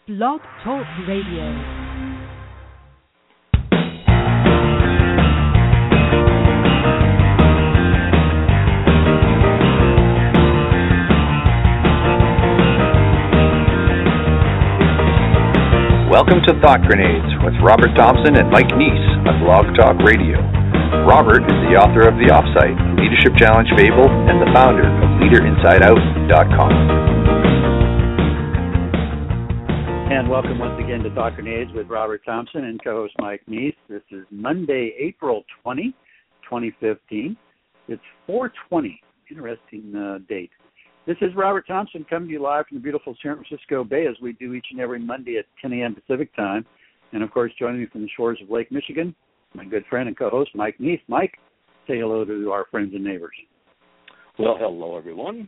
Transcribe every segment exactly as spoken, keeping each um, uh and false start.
Blog Talk Radio. Welcome to Thought Grenades with Robert Thompson and Mike Neese on Blog Talk Radio. Robert is the author of The Offsite, a leadership challenge fable, and the founder of leader inside out dot com. And welcome once again to Thought Grenades with Robert Thompson and co-host Mike Neese. This is Monday, April twentieth, twenty fifteen. It's four twenty. Interesting uh, date. This is Robert Thompson coming to you live from the beautiful San Francisco Bay, as we do each and every Monday at ten a.m. Pacific time. And, of course, joining me from the shores of Lake Michigan, my good friend and co-host, Mike Neese. Mike, say hello to our friends and neighbors. Well, hello, everyone.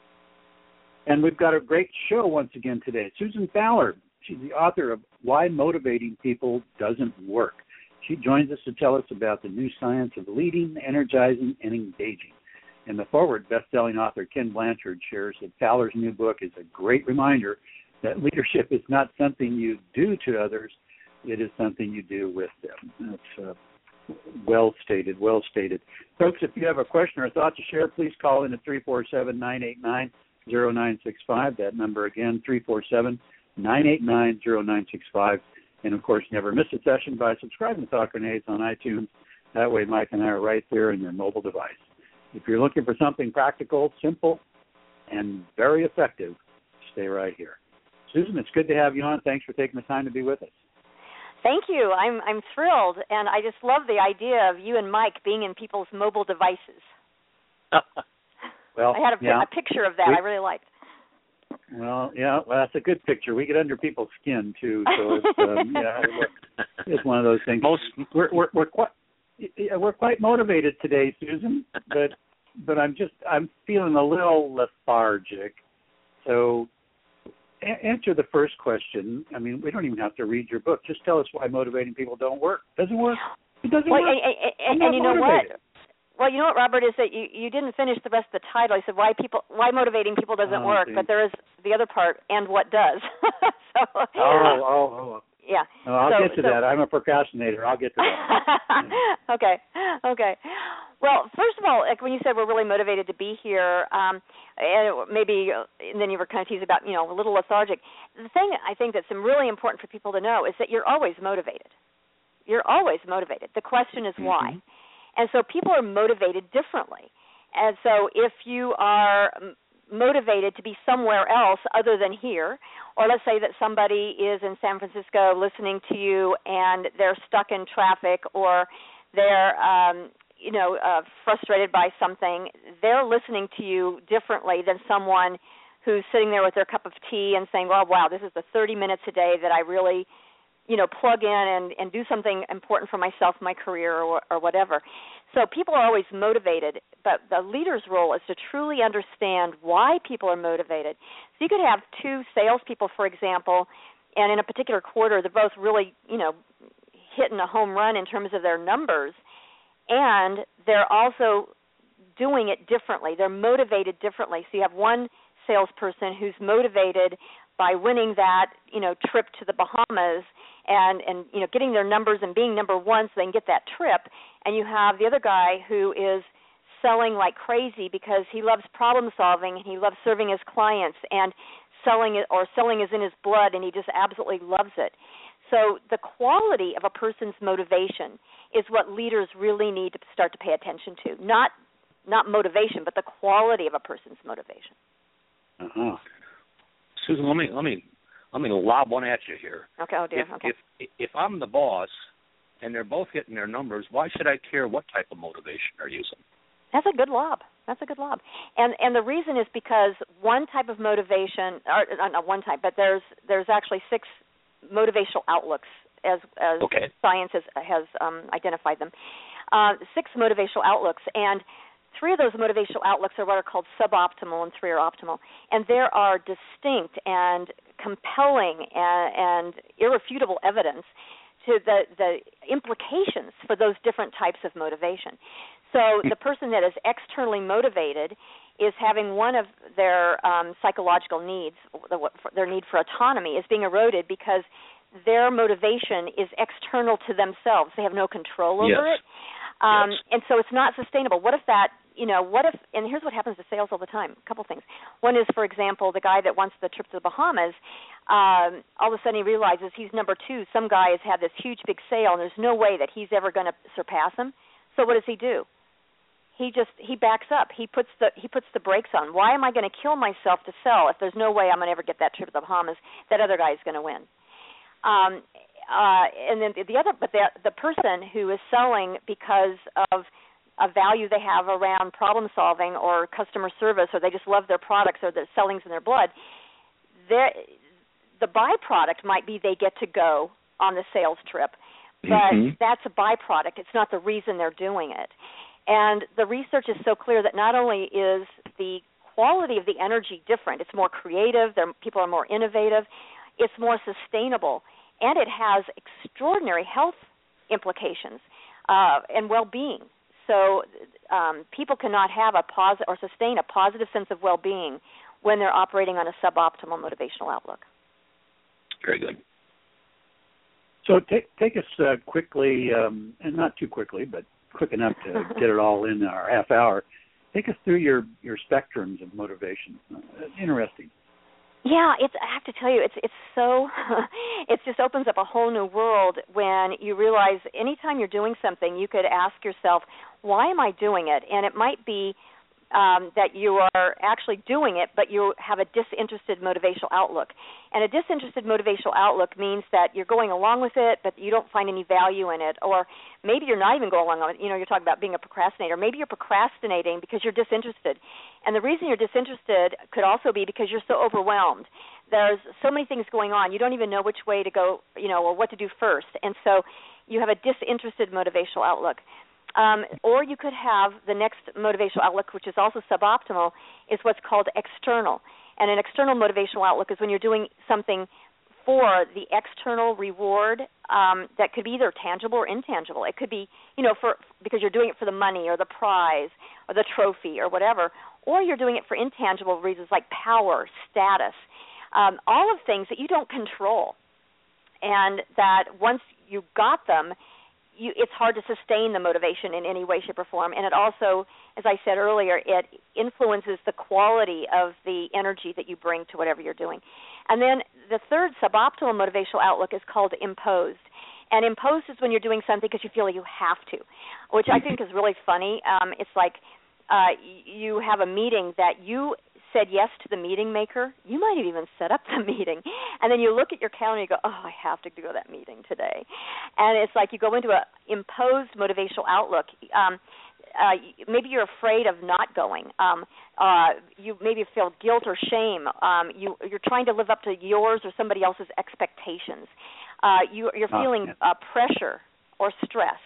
And we've got a great show once again today. Susan Fowler, she's the author of Why Motivating People Doesn't Work. She joins us to tell us about the new science of leading, energizing, and engaging. And the forward best-selling author Ken Blanchard shares that Fowler's new book is a great reminder that leadership is not something you do to others, it is something you do with them. That's uh, well stated, well stated. Folks, if you have a question or a thought to share, please call in at three four seven, nine eight nine, zero nine six five. That number again, three four seven, nine eight nine, zero nine six five. And, of course, never miss a session by subscribing to Thought Grenades on iTunes. That way Mike and I are right there in your mobile device. If you're looking for something practical, simple, and very effective, stay right here. Susan, it's good to have you on. Thanks for taking the time to be with us. Thank you. I'm I'm thrilled, and I just love the idea of you and Mike being in people's mobile devices. Well, I had a, yeah. a picture of that we, I really liked. Well, yeah, well, that's a good picture. We get under people's skin, too, so it's, um, yeah, it's one of those things. Most we're, we're, we're quite... We're quite motivated today, Susan, but but I'm just I'm feeling a little lethargic. So a- answer the first question. I mean, we don't even have to read your book. Just tell us why motivating people don't work. Doesn't work. It doesn't well, work. And, and, and you know motivated. what? Well, you know what, Robert, is that you, you didn't finish the rest of the title. I said why people why motivating people doesn't oh, work, geez. but there is the other part, and what does. so, oh, oh, oh. Yeah. No, I'll so, get to so, that. I'm a procrastinator. I'll get to that. okay. Okay. Well, first of all, like when you said we're really motivated to be here, um, and maybe and then you were kind of teasing about, you know, a little lethargic. The thing I think that's really important for people to know is that you're always motivated. You're always motivated. The question is why. Mm-hmm. And so people are motivated differently. And so if you are motivated to be somewhere else other than here, or let's say that somebody is in San Francisco listening to you and they're stuck in traffic, or they're um, you know uh, frustrated by something, they're listening to you differently than someone who's sitting there with their cup of tea and saying, well, wow, this is the thirty minutes a day that I really you know, plug in and, and do something important for myself, my career, or, or whatever. So people are always motivated, but the leader's role is to truly understand why people are motivated. So you could have two salespeople, for example, and in a particular quarter, they're both really, you know, hitting a home run in terms of their numbers, and they're also doing it differently. They're motivated differently. So you have one salesperson who's motivated by winning that, you know, trip to the Bahamas and, and, you know, getting their numbers and being number one so they can get that trip. And you have the other guy who is selling like crazy because he loves problem solving and he loves serving his clients, and selling it or selling is in his blood and he just absolutely loves it. So the quality of a person's motivation is what leaders really need to start to pay attention to. Not not motivation, but the quality of a person's motivation. Uh-huh. Susan, let me let me let me lob one at you here. Okay, oh dear. If, okay. if if I'm the boss and they're both hitting their numbers, why should I care what type of motivation they're using? That's a good lob. That's a good lob. And and the reason is because one type of motivation, or not one type, but there's there's actually six motivational outlooks as as okay. science has, has um, identified them. Uh, six motivational outlooks, and three of those motivational outlooks are what are called suboptimal, and three are optimal. And there are distinct and compelling and, and irrefutable evidence to the, the implications for those different types of motivation. So the person that is externally motivated is having one of their um, psychological needs, their need for autonomy, is being eroded because their motivation is external to themselves. They have no control over yes. it. Um, yes. And so it's not sustainable. What if that, you know, what if, and here's what happens to sales all the time, a couple things. One is, for example, the guy that wants the trip to the Bahamas, um, all of a sudden he realizes he's number two. Some guy has had this huge, big sale, and there's no way that he's ever going to surpass him. So what does he do? He just, he backs up. He puts the he puts the brakes on. Why am I going to kill myself to sell if there's no way I'm going to ever get that trip to the Bahamas? That other guy is going to win. Um, uh, and then the other, but the the person who is selling because of a value they have around problem solving or customer service, or they just love their products or their selling's in their blood, the byproduct might be they get to go on the sales trip, but mm-hmm. that's a byproduct. It's not the reason they're doing it. And the research is so clear that not only is the quality of the energy different, it's more creative, people are more innovative, it's more sustainable, and it has extraordinary health implications uh, and well-being. So um, people cannot have a positive or sustain a positive sense of well-being when they're operating on a suboptimal motivational outlook. Very good. So take take us uh, quickly, um, and not too quickly, but quick enough to get it all in our half hour. Take us through your, your spectrums of motivation. Uh, interesting. Yeah, it's. I have to tell you, it's it's so. It just opens up a whole new world when you realize anytime you're doing something, you could ask yourself, why am I doing it? And it might be um, that you are actually doing it, but you have a disinterested motivational outlook. And a disinterested motivational outlook means that you're going along with it, but you don't find any value in it. Or maybe you're not even going along with it. You know, you're talking about being a procrastinator. Maybe you're procrastinating because you're disinterested. And the reason you're disinterested could also be because you're so overwhelmed. There's so many things going on. You don't even know which way to go, you know, or what to do first. And so you have a disinterested motivational outlook. Um, or you could have the next motivational outlook, which is also suboptimal, is what's called external. And an external motivational outlook is when you're doing something for the external reward um, that could be either tangible or intangible. It could be, you know, for because you're doing it for the money or the prize or the trophy or whatever, or you're doing it for intangible reasons like power, status, um, all of things that you don't control, and that once you got them, You, it's hard to sustain the motivation in any way, shape, or form. And it also, as I said earlier, it influences the quality of the energy that you bring to whatever you're doing. And then the third suboptimal motivational outlook is called imposed. And imposed is when you're doing something because you feel like you have to, which I think is really funny. Um, it's like uh, you have a meeting that you said yes to the meeting maker. You might have even set up the meeting. And then you look at your calendar and you go, oh, I have to go to that meeting today. And it's like you go into an imposed motivational outlook. Um, uh, maybe you're afraid of not going. Um, uh, you maybe feel guilt or shame. Um, you, you're trying to live up to yours or somebody else's expectations. Uh, you, you're feeling uh, pressure or stress.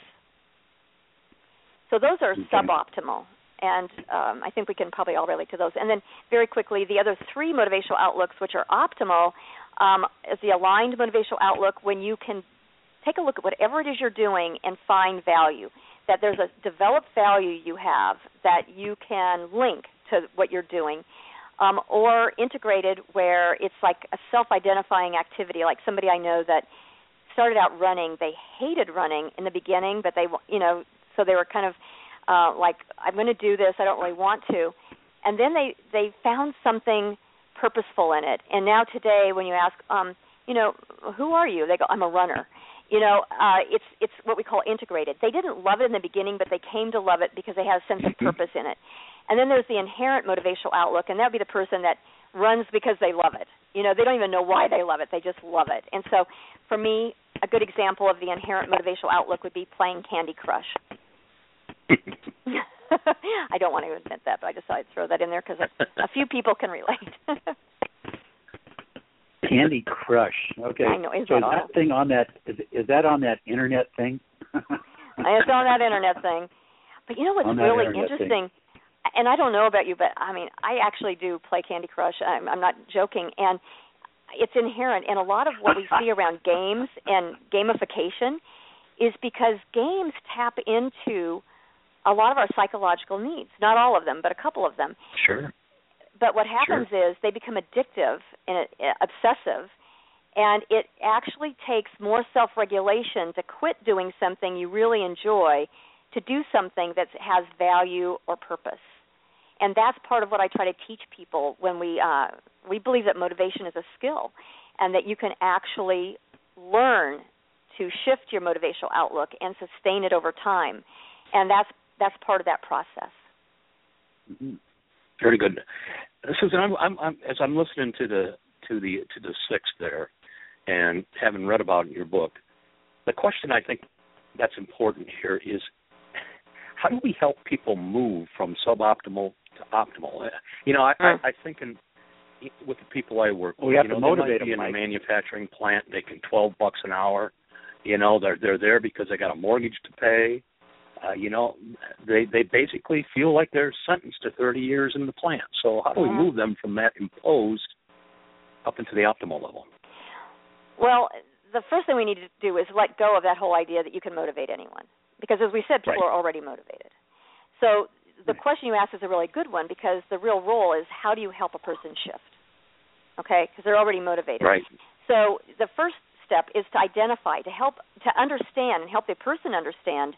So those are okay. Suboptimal. And um, I think we can probably all relate to those. And then very quickly, the other three motivational outlooks, which are optimal, um, is the aligned motivational outlook, when you can take a look at whatever it is you're doing and find value, that there's a developed value you have that you can link to what you're doing, um, or integrated where it's like a self-identifying activity, like somebody I know that started out running. They hated running in the beginning, but they, you know, so they were kind of, Uh, like, I'm going to do this, I don't really want to. And then they, they found something purposeful in it. And now today when you ask, um, you know, who are you? They go, I'm a runner. You know, uh, it's it's what we call integrated. They didn't love it in the beginning, but they came to love it because they had a sense of purpose in it. And then there's the inherent motivational outlook, and that would be the person that runs because they love it. You know, they don't even know why they love it. They just love it. And so for me, a good example of the inherent motivational outlook would be playing Candy Crush. I don't want to admit that, but I decided to throw that in there because a, a few people can relate. Candy Crush. Okay. I know. Is so that is all? that thing on that? Is, is that on that internet thing? It's on that internet thing. But you know what's really interesting? Thing. And I don't know about you, but I mean, I actually do play Candy Crush. I'm, I'm not joking, and it's inherent. And a lot of what we see around games and gamification is because games tap into a lot of our psychological needs, not all of them, but a couple of them. Sure. But what happens sure. is they become addictive and uh, obsessive, and it actually takes more self-regulation to quit doing something you really enjoy to do something that has value or purpose. And that's part of what I try to teach people when we uh, we believe that motivation is a skill and that you can actually learn to shift your motivational outlook and sustain it over time. And that's that's part of that process. Mm-hmm. Very good. Susan, I'm, I'm, I'm, as I'm listening to the to the to the sixth there and having read about in your book, the question I think that's important here is how do we help people move from suboptimal to optimal? You know, I, I, I think in, with the people I work with, we have you know, to motivate they might be them, in a Mike. manufacturing plant making twelve bucks an hour. You know, they're they're there because they got a mortgage to pay. Uh, you know, they they basically feel like they're sentenced to thirty years in the plant. So how do we move them from that imposed up into the optimal level? Well, the first thing we need to do is let go of that whole idea that you can motivate anyone. Because as we said, people right. are already motivated. So the right. question you asked is a really good one because the real role is how do you help a person shift? Okay, because they're already motivated. Right. So the first step is to identify, to help, to understand and help the person understand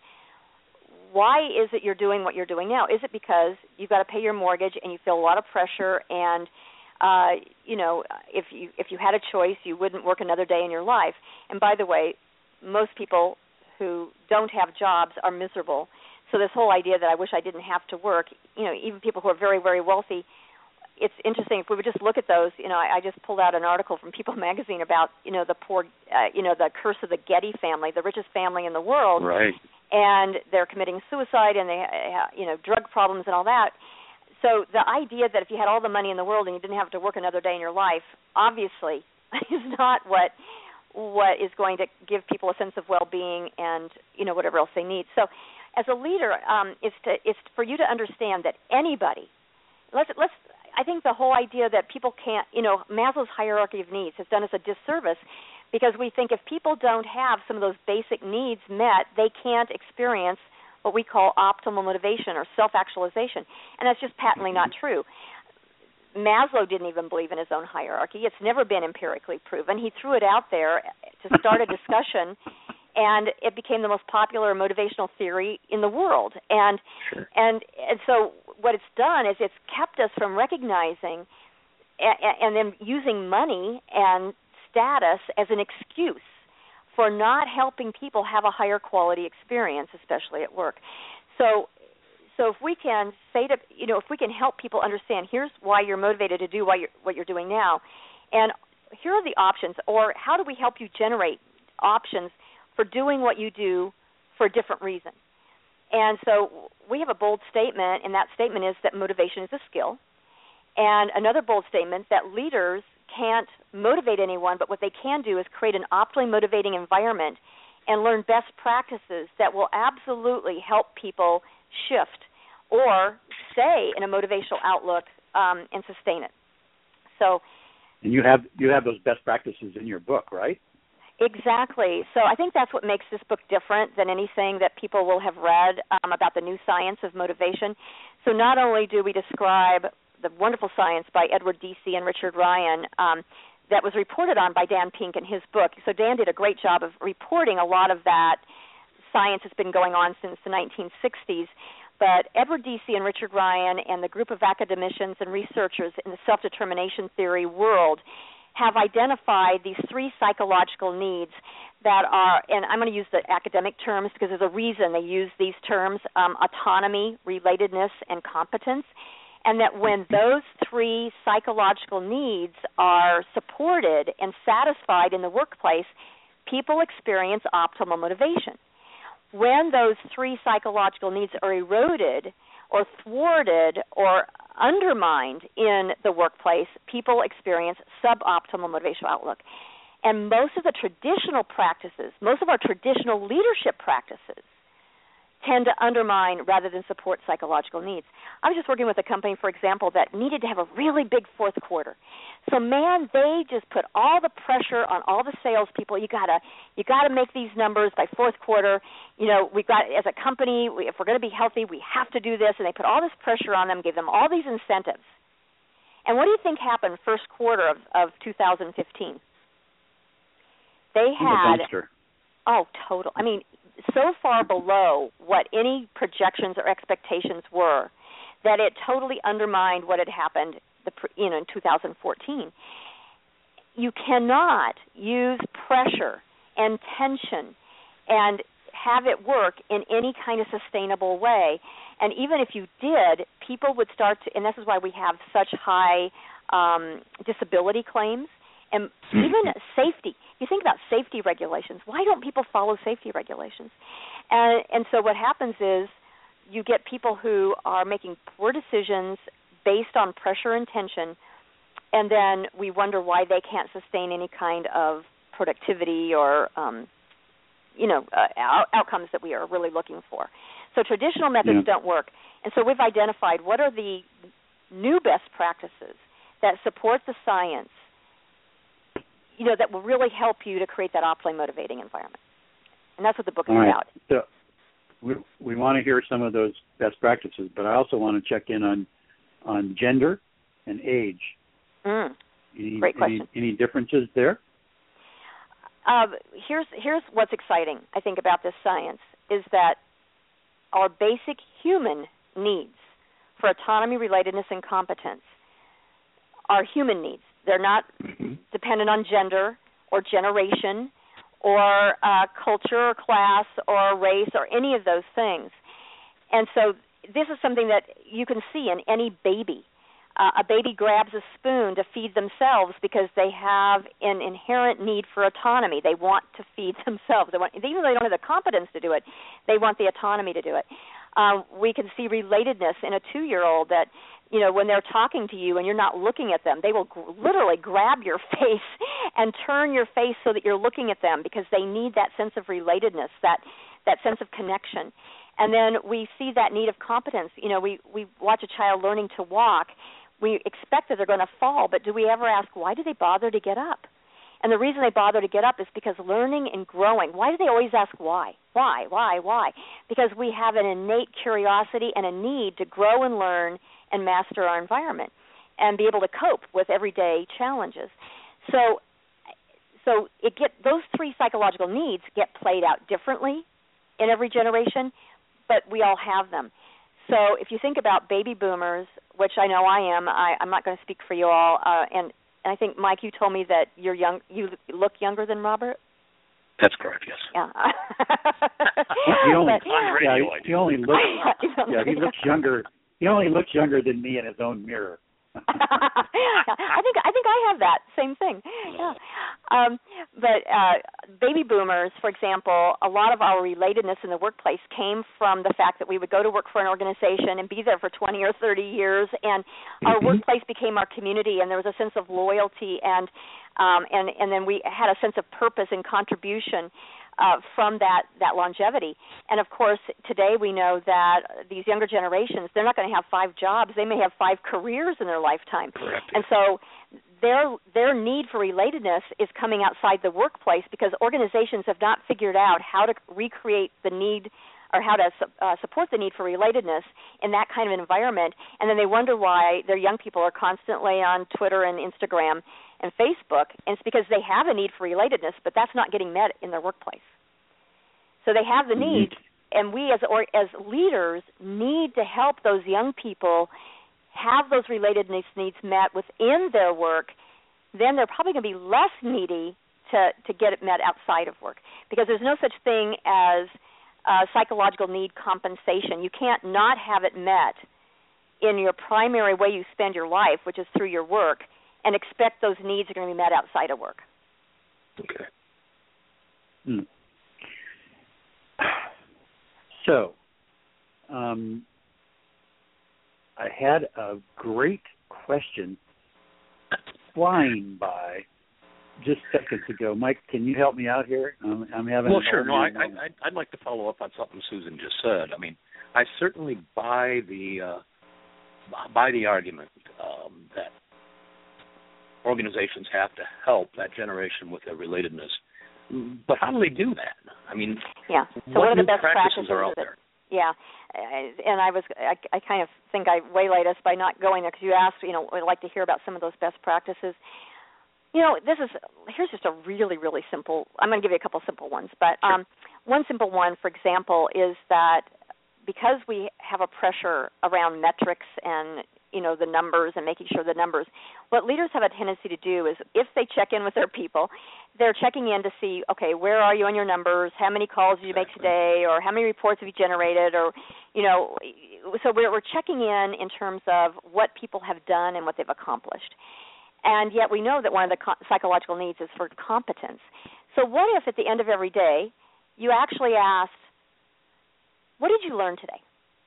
why is it you're doing what you're doing now? Is it because you've got to pay your mortgage and you feel a lot of pressure and, uh, you know, if you if you had a choice, you wouldn't work another day in your life? And by the way, most people who don't have jobs are miserable. So this whole idea that I wish I didn't have to work, you know, even people who are very, very wealthy, it's interesting. If we would just look at those, you know, I, I just pulled out an article from People magazine about, you know, the poor, uh, you know, the curse of the Getty family, the richest family in the world. Right. And they're committing suicide and they have, you know, drug problems and all that. So the idea that if you had all the money in the world and you didn't have to work another day in your life, obviously is not what what is going to give people a sense of well-being and, you know, whatever else they need. So as a leader, um, it's to it's for you to understand that anybody, let's let's I think the whole idea that people can't, you know, Maslow's hierarchy of needs has done us a disservice because we think if people don't have some of those basic needs met, they can't experience what we call optimal motivation or self-actualization. And that's just patently not true. Maslow didn't even believe in his own hierarchy. It's never been empirically proven. He threw it out there to start a discussion, and it became the most popular motivational theory in the world. And sure. and and so what it's done is it's kept us from recognizing and, and then using money and status as an excuse for not helping people have a higher quality experience, especially at work. So so if we can say to, you know, if we can help people understand, here's why you're motivated to do what you're, what you're doing now, and here are the options, or how do we help you generate options for doing what you do for a different reason. And so we have a bold statement, and that statement is that motivation is a skill. And another bold statement that leaders can't motivate anyone, but what they can do is create an optimally motivating environment and learn best practices that will absolutely help people shift or stay in a motivational outlook um, and sustain it. So, and you have you have those best practices in your book, right? Exactly. So I think that's what makes this book different than anything that people will have read um, about the new science of motivation. So not only do we describe the wonderful science by Edward Deci and Richard Ryan um, that was reported on by Dan Pink in his book. So Dan did a great job of reporting a lot of that science that's been going on since the nineteen sixties. But Edward Deci and Richard Ryan and the group of academicians and researchers in the self-determination theory world have identified these three psychological needs that are, and I'm going to use the academic terms because there's a reason they use these terms, um, autonomy, relatedness, and competence, and that when those three psychological needs are supported and satisfied in the workplace, people experience optimal motivation. When those three psychological needs are eroded or thwarted or undermined in the workplace, people experience suboptimal motivational outlook. And most of the traditional practices, most of our traditional leadership practices tend to undermine rather than support psychological needs. I was just working with a company, for example, that needed to have a really big fourth quarter. So man, they just put all the pressure on all the salespeople. You gotta, you gotta make these numbers by fourth quarter. You know, we've got as a company, we, if we're going to be healthy, we have to do this. And they put all this pressure on them, gave them all these incentives. And what do you think happened first quarter of, of two thousand fifteen? They had, oh, total. I mean, so far below what any projections or expectations were that it totally undermined what had happened, the, you know, in two thousand fourteen. You cannot use pressure and tension and have it work in any kind of sustainable way. And even if you did, people would start to, and this is why we have such high um, disability claims and even safety. You think about safety regulations. Why don't people follow safety regulations? And, and so what happens is you get people who are making poor decisions based on pressure and tension, and then we wonder why they can't sustain any kind of productivity or um, you know, uh, out- outcomes that we are really looking for. So traditional methods yeah. don't work. And so we've identified what are the new best practices that support the science, you know, that will really help you to create that optimally motivating environment. And that's what the book is All right. about. So we we want to hear some of those best practices, but I also want to check in on on gender and age. Mm. Any, Great question. Any, any differences there? Uh, here's here's what's exciting, I think, about this science is that our basic human needs for autonomy, relatedness, and competence are human needs. They're not mm-hmm. dependent on gender or generation or uh, culture or class or race or any of those things. And so this is something that you can see in any baby. Uh, a baby grabs a spoon to feed themselves because they have an inherent need for autonomy. They want to feed themselves. They want, even though they don't have the competence to do it, they want the autonomy to do it. Uh, we can see relatedness in a two-year-old that, you know, when they're talking to you and you're not looking at them, they will gr- literally grab your face and turn your face so that you're looking at them because they need that sense of relatedness, that that sense of connection. And then we see that need of competence. You know, we, we watch a child learning to walk. We expect that they're going to fall, but do we ever ask, why do they bother to get up? And the reason they bother to get up is because learning and growing. Why do they always ask why? Why, why, why? Because we have an innate curiosity and a need to grow and learn and master our environment and be able to cope with everyday challenges. So so it get those three psychological needs get played out differently in every generation, but we all have them. So if you think about baby boomers, which I know I am, I, I'm not going to speak for you all, uh, and, and I think, Mike, you told me that you're young. You look younger than Robert? That's correct, yes. Yeah. he only, but, yeah, he, he only looks, yeah, he looks younger. He only looks younger than me in his own mirror. I think I think I have that same thing. Yeah. Um, but uh, baby boomers, for example, a lot of our relatedness in the workplace came from the fact that we would go to work for an organization and be there for twenty or thirty years, and our workplace became our community, and there was a sense of loyalty, and um, and and then we had a sense of purpose and contribution. Uh, from that, that longevity. And, of course, today we know that these younger generations, they're not going to have five jobs. They may have five careers in their lifetime. Correct. And so their their need for relatedness is coming outside the workplace because organizations have not figured out how to recreate the need or how to uh, support the need for relatedness in that kind of environment. And then they wonder why their young people are constantly on Twitter and Instagram and Facebook, and it's because they have a need for relatedness, but that's not getting met in their workplace. So they have the need, and we as or, as leaders need to help those young people have those relatedness needs met within their work. Then they're probably going to be less needy to, to get it met outside of work, because there's no such thing as uh, psychological need compensation. You can't not have it met in your primary way you spend your life, which is through your work, and expect those needs are going to be met outside of work. Okay. Hmm. So, um, I had a great question flying by just seconds ago. Mike, can you help me out here? Um, I'm having. Well, sure. No, I, I, I'd like to follow up on something Susan just said. I mean, I certainly buy the uh, buy the argument um, that organizations have to help that generation with their relatedness. But how do they do that? I mean, yeah. So what, what are the new best practices practices are out that, there? Yeah, and I was I, I kind of think I waylaid us by not going there because you asked, you know, I'd like to hear about some of those best practices. You know, this is here's just a really really simple. I'm going to give you a couple simple ones, but Sure. um, one simple one, for example, is that because we have a pressure around metrics and you know the numbers and making sure the numbers, what leaders have a tendency to do is if they check in with their people, they're checking in to see, okay, where are you on your numbers? How many calls did you make today? Or how many reports have you generated? Or, you know, so we're, we're checking in in terms of what people have done and what they've accomplished. And yet we know that one of the co- psychological needs is for competence. So what if at the end of every day you actually asked, what did you learn today?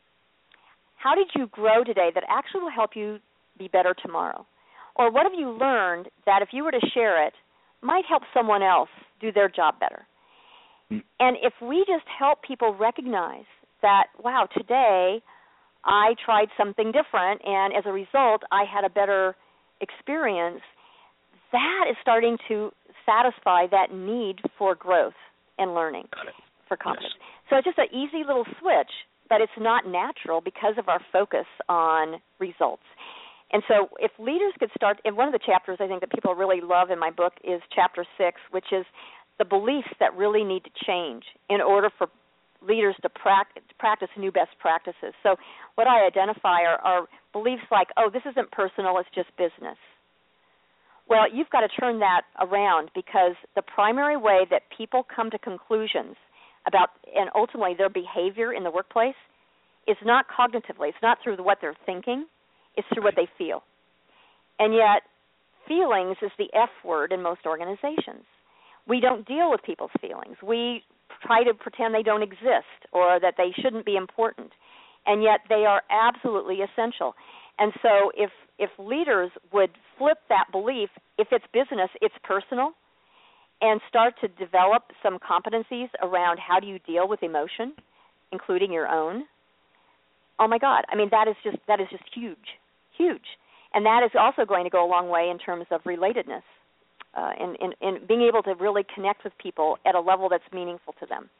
How did you grow today that actually will help you be better tomorrow? Or what have you learned that if you were to share it might help someone else do their job better? Mm. And if we just help people recognize that, wow, today I tried something different, and as a result I had a better experience, that is starting to satisfy that need for growth and learning, for competence. Yes. So it's just an easy little switch, but it's not natural because of our focus on results. And so if leaders could start, in one of the chapters I think that people really love in my book is chapter six, which is the beliefs that really need to change in order for leaders to practice new best practices. So what I identify are, are beliefs like, oh, this isn't personal, it's just business. Well, you've got to turn that around because the primary way that people come to conclusions about, and ultimately their behavior in the workplace, is not cognitively. It's not through what they're thinking. It's through what they feel. And yet, feelings is the F word in most organizations. We don't deal with people's feelings. We try to pretend they don't exist or that they shouldn't be important. And yet, they are absolutely essential. And so if if leaders would flip that belief, if it's business, it's personal, and start to develop some competencies around how do you deal with emotion, including your own. Oh my God! I mean, that is just that is just huge, huge, and that is also going to go a long way in terms of relatedness, uh, and, and, and being able to really connect with people at a level that's meaningful to them.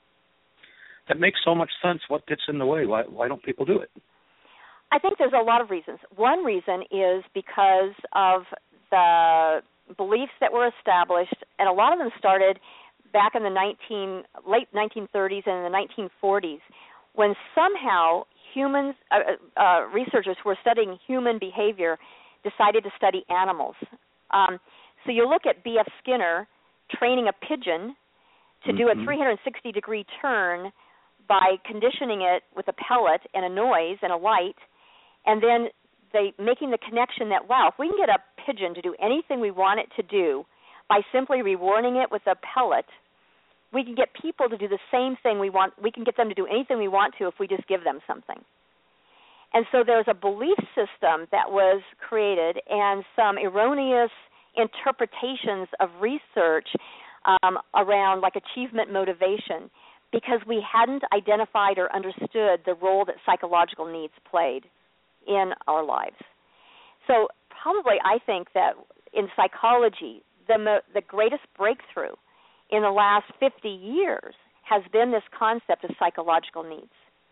That makes so much sense. What gets in the way? Why why don't people do it? I think there's a lot of reasons. One reason is because of the beliefs that were established, and a lot of them started back in the nineteen late nineteen thirties and in the nineteen forties, when somehow humans, uh, uh, researchers who were studying human behavior decided to study animals. Um, so you look at B F Skinner training a pigeon to mm-hmm. do a three hundred sixty degree turn by conditioning it with a pellet and a noise and a light, and then they making the connection that, wow, if we can get a pigeon to do anything we want it to do by simply rewarding it with a pellet, we can get people to do the same thing we want. We can get them to do anything we want to if we just give them something. And so there's a belief system that was created and some erroneous interpretations of research um, around like achievement motivation, because we hadn't identified or understood the role that psychological needs played in our lives. So probably I think that in psychology, the mo- the greatest breakthrough in the last fifty years has been this concept of psychological needs.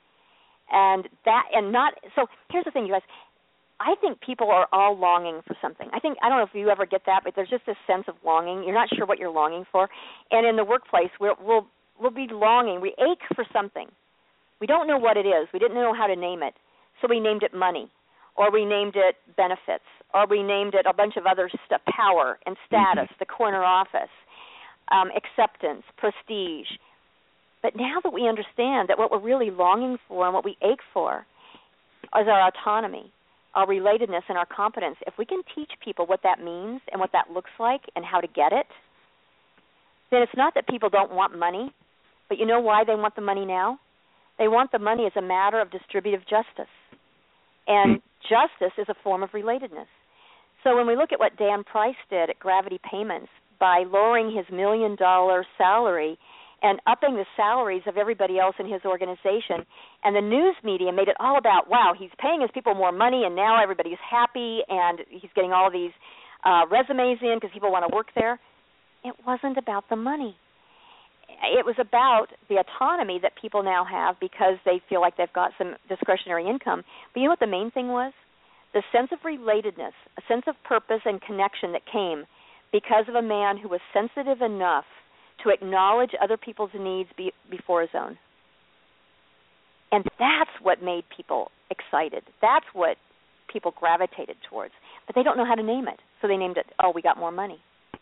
And that, and not, so here's the thing, you guys, I think people are all longing for something. I think, I don't know if you ever get that, but there's just this sense of longing. You're not sure what you're longing for. And in the workplace, we're, we'll we'll be longing. We ache for something. We don't know what it is. We didn't know how to name it. So we named it money, or we named it benefits, or we named it a bunch of other stuff, power and status, mm-hmm. the corner office, um, acceptance, prestige. But now that we understand that what we're really longing for and what we ache for is our autonomy, our relatedness, and our competence, if we can teach people what that means and what that looks like and how to get it, then it's not that people don't want money, but you know why they want the money now? They want the money as a matter of distributive justice. And justice is a form of relatedness. So when we look at what Dan Price did at Gravity Payments by lowering his million-dollar salary and upping the salaries of everybody else in his organization, and the news media made it all about, wow, he's paying his people more money, and now everybody's happy, and he's getting all these uh, resumes in because people want to work there. It wasn't about the money. It was about the autonomy that people now have because they feel like they've got some discretionary income. But you know what the main thing was? The sense of relatedness, a sense of purpose and connection that came because of a man who was sensitive enough to acknowledge other people's needs be, before his own. And that's what made people excited. That's what people gravitated towards. But they don't know how to name it, so they named it, oh, we got more money.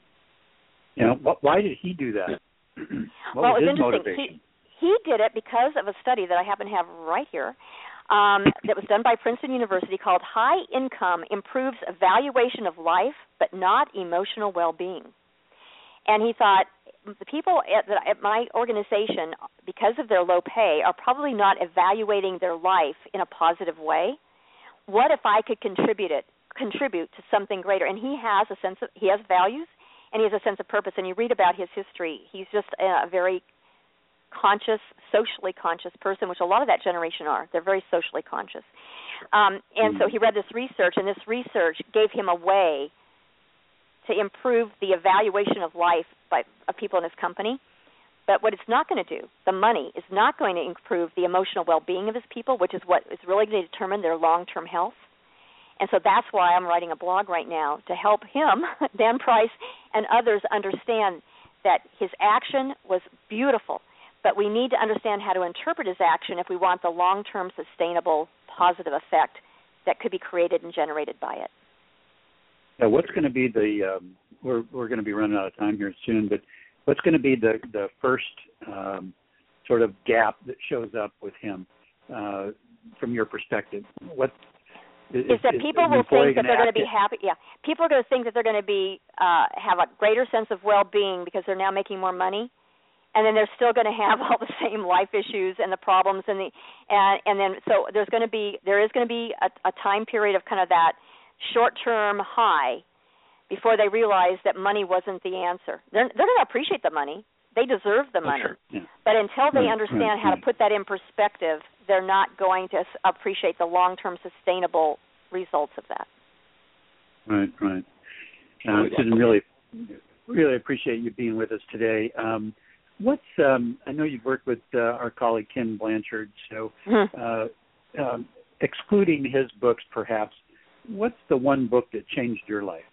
You know, why did he do that? What well, was it's his interesting. motivation? He, he did it because of a study that I happen to have right here um, that was done by Princeton University called High Income Improves Evaluation of Life but Not Emotional Well-Being. And he thought, the people at, the, at my organization, because of their low pay, are probably not evaluating their life in a positive way. What if I could contribute it, contribute to something greater? And he has a sense of, he has values, and he has a sense of purpose. And you read about his history. He's just a, a very conscious, socially conscious person, which a lot of that generation are. They're very socially conscious. Um, and mm-hmm. so he read this research, and this research gave him a way to improve the evaluation of life by, of people in his company. But what it's not going to do, the money, is not going to improve the emotional well-being of his people, which is what is really going to determine their long-term health. And so that's why I'm writing a blog right now to help him, Dan Price, and others understand that his action was beautiful, but we need to understand how to interpret his action if we want the long-term sustainable positive effect that could be created and generated by it. Now, what's going to be the um, we're we're going to be running out of time here soon, but what's going to be the the first um, sort of gap that shows up with him uh, from your perspective? What is, is that is, people is will think that they're going to be it? happy? Yeah, people are going to think that they're going to be uh, have a greater sense of well-being because they're now making more money, and then they're still going to have all the same life issues and the problems and the and and then so there's going to be there is going to be a, a time period of kind of that short-term high before they realize that money wasn't the answer. They're, they're going to appreciate the money. They deserve the money. Oh, sure. Yeah. But until they right, understand right, how right. to put that in perspective, they're not going to appreciate the long-term sustainable results of that. Right, right. Uh, Susan, really, really appreciate you being with us today. Um, what's um, I know you've worked with uh, our colleague Ken Blanchard, so uh, um, excluding his books perhaps, what's the one book that changed your life?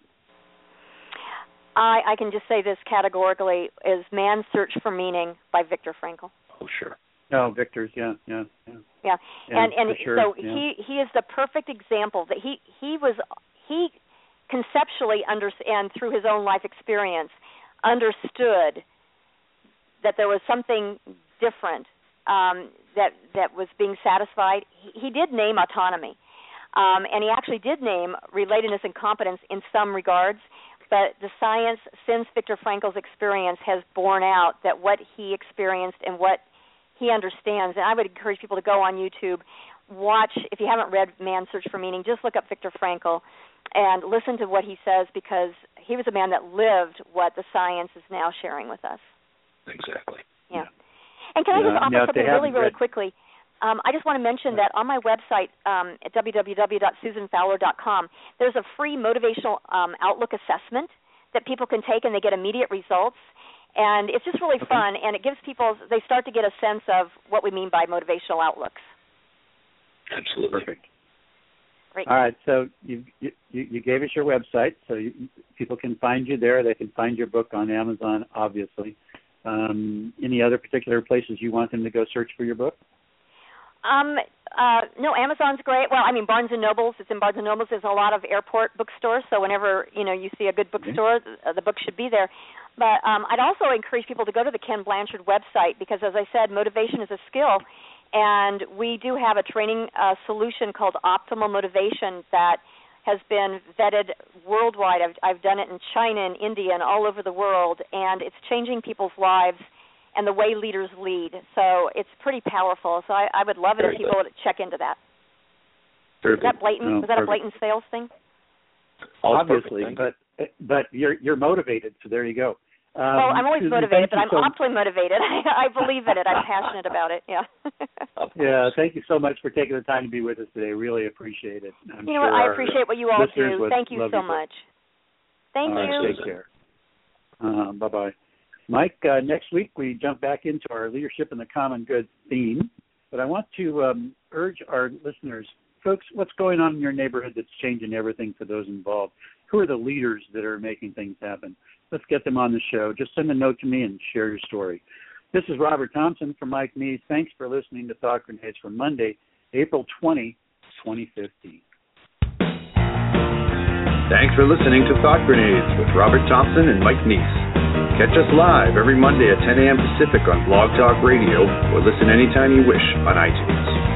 I, I can just say this categorically is Man's Search for Meaning by Viktor Frankl. Oh, sure. Oh, Victor's, yeah, yeah, yeah. Yeah, yeah and and sure, so yeah. he he is the perfect example that he he was he conceptually under and through his own life experience understood that there was something different um, that that was being satisfied. He, he did name autonomy. Um, and he actually did name relatedness and competence in some regards, but the science since Viktor Frankl's experience has borne out that what he experienced and what he understands, and I would encourage people to go on YouTube, watch, if you haven't read Man's Search for Meaning, just look up Viktor Frankl and listen to what he says because he was a man that lived what the science is now sharing with us. Exactly. Yeah. And can I just Yeah, offer now, something they really, really read- quickly? Um, I just want to mention that on my website um, at w w w dot susan fowler dot com, there's a free motivational um, outlook assessment that people can take, and they get immediate results. And it's just really okay. fun, and it gives people, they start to get a sense of what we mean by motivational outlooks. Absolutely. Perfect. Great. All right, so you you, you gave us your website, so you, people can find you there. They can find your book on Amazon, obviously. Um, any other particular places you want them to go search for your book? Um, uh, no, Amazon's great. Well, I mean, Barnes and Nobles. It's in Barnes and Nobles. There's a lot of airport bookstores, so whenever you know you see a good bookstore, okay. the, the book should be there. But um, I'd also encourage people to go to the Ken Blanchard website because, as I said, motivation is a skill, and we do have a training uh, solution called Optimal Motivation that has been vetted worldwide. I've, I've done it in China and India and all over the world, and it's changing people's lives and the way leaders lead. So it's pretty powerful. So I, I would love it Very if people good. would check into that. Very Was that blatant? No, was that perfect. a blatant sales thing? All Obviously, perfect, but but you're you're motivated, so there you go. Um, well, I'm always Susan, motivated, thank but you I'm so, optimally motivated. I, I believe in it. I'm passionate about it. Yeah. Yeah, thank you so much for taking the time to be with us today. Really appreciate it. I'm you know sure what? I our appreciate what you all listeners do. would Thank you love so your book. much. Thank All you. Right, take care. Uh, bye-bye. Mike, uh, next week we jump back into our Leadership in the Common Good theme, but I want to um, urge our listeners, folks, what's going on in your neighborhood that's changing everything for those involved? Who are the leaders that are making things happen? Let's get them on the show. Just send a note to me and share your story. This is Robert Thompson from Mike Neese. Thanks for listening to Thought Grenades for Monday, April twentieth, twenty fifteen. Thanks for listening to Thought Grenades with Robert Thompson and Mike Neese. Catch us live every Monday at ten a.m. Pacific on Blog Talk Radio, or listen anytime you wish on iTunes.